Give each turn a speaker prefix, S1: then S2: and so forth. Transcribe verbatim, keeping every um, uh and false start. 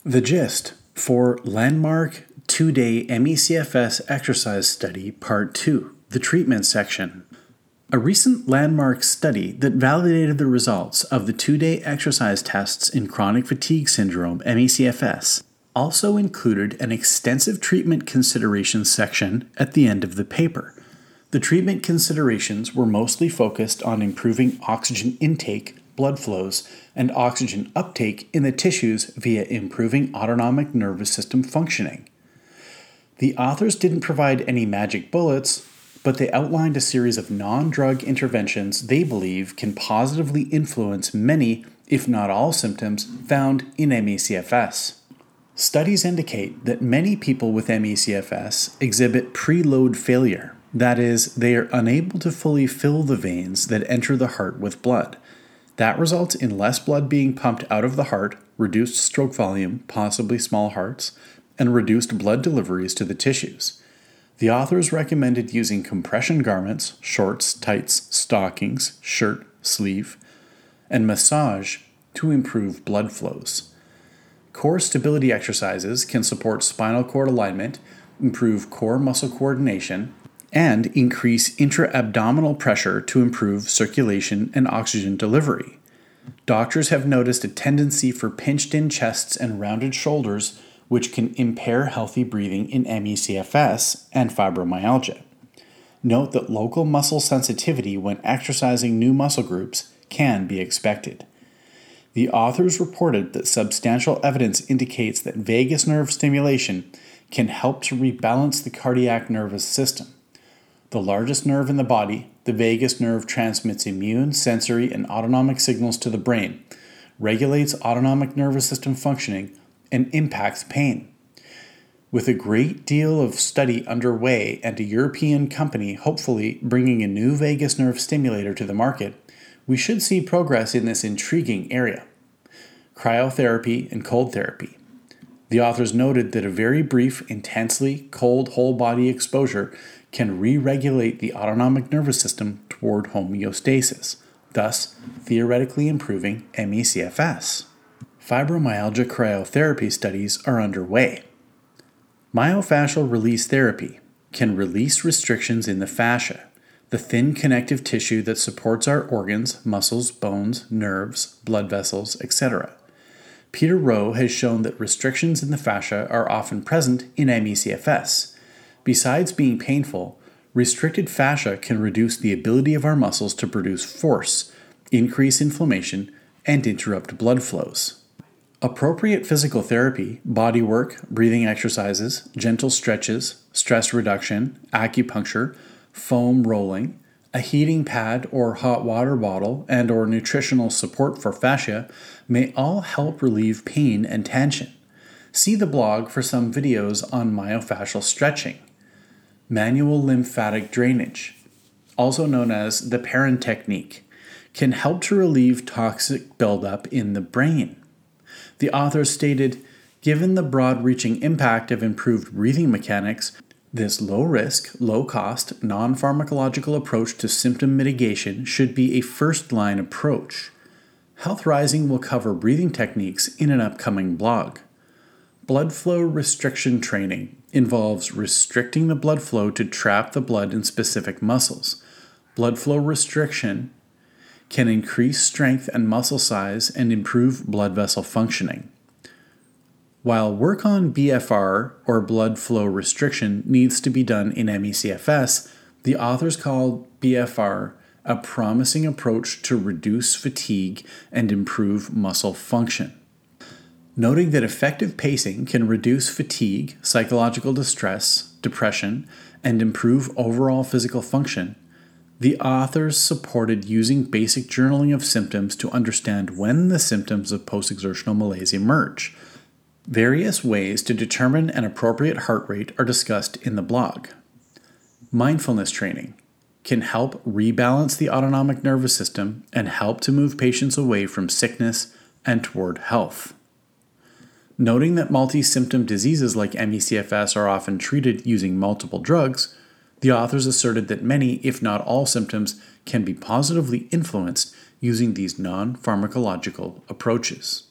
S1: The gist for Landmark two-day M E C F S Exercise Study Part two, the treatment section. A recent landmark study that validated the results of the two-day exercise tests in chronic fatigue syndrome M E C F S also included an extensive treatment considerations section at the end of the paper. The treatment considerations were mostly focused on improving oxygen intake, blood flows, and oxygen uptake in the tissues via improving autonomic nervous system functioning. The authors didn't provide any magic bullets, but they outlined a series of non-drug interventions they believe can positively influence many, if not all, symptoms found in M E C F S. Studies indicate that many people with M E C F S exhibit preload failure. That is, they are unable to fully fill the veins that enter the heart with blood. That results in less blood being pumped out of the heart, reduced stroke volume, possibly small hearts, and reduced blood deliveries to the tissues. The authors recommended using compression garments, shorts, tights, stockings, shirt, sleeve, and massage to improve blood flows. Core stability exercises can support spinal cord alignment, improve core muscle coordination, and increase intra-abdominal pressure to improve circulation and oxygen delivery. Doctors have noticed a tendency for pinched-in chests and rounded shoulders, which can impair healthy breathing in M E C F S and fibromyalgia. Note that local muscle sensitivity when exercising new muscle groups can be expected. The authors reported that substantial evidence indicates that vagus nerve stimulation can help to rebalance the cardiac nervous system. The largest nerve in the body, the vagus nerve, transmits immune, sensory, and autonomic signals to the brain, regulates autonomic nervous system functioning, and impacts pain. With a great deal of study underway and a European company hopefully bringing a new vagus nerve stimulator to the market, we should see progress in this intriguing area. Cryotherapy and cold therapy. The authors noted that a very brief, intensely cold whole-body exposure can re-regulate the autonomic nervous system toward homeostasis, thus theoretically improving M E C F S. Fibromyalgia cryotherapy studies are underway. Myofascial release therapy can release restrictions in the fascia, the thin connective tissue that supports our organs, muscles, bones, nerves, blood vessels, et cetera. Peter Rowe has shown that restrictions in the fascia are often present in M E C F S. Besides being painful, restricted fascia can reduce the ability of our muscles to produce force, increase inflammation, and interrupt blood flows. Appropriate physical therapy, body work, breathing exercises, gentle stretches, stress reduction, acupuncture, foam rolling, a heating pad or hot water bottle, and or nutritional support for fascia may all help relieve pain and tension. See the blog for some videos on myofascial stretching. Manual lymphatic drainage, also known as the Perrin technique, can help to relieve toxic buildup in the brain. The authors stated, given the broad-reaching impact of improved breathing mechanics, this low-risk, low-cost, non-pharmacological approach to symptom mitigation should be a first-line approach. Health Rising will cover breathing techniques in an upcoming blog. Blood flow restriction training involves restricting the blood flow to trap the blood in specific muscles. Blood flow restriction can increase strength and muscle size and improve blood vessel functioning. While work on B F R, or blood flow restriction, needs to be done in M E C F S, the authors call B F R a promising approach to reduce fatigue and improve muscle function. Noting that effective pacing can reduce fatigue, psychological distress, depression, and improve overall physical function, the authors supported using basic journaling of symptoms to understand when the symptoms of post-exertional malaise emerge. Various ways to determine an appropriate heart rate are discussed in the blog. Mindfulness training can help rebalance the autonomic nervous system and help to move patients away from sickness and toward health. Noting that multi-symptom diseases like M E C F S are often treated using multiple drugs, the authors asserted that many, if not all, symptoms can be positively influenced using these non-pharmacological approaches.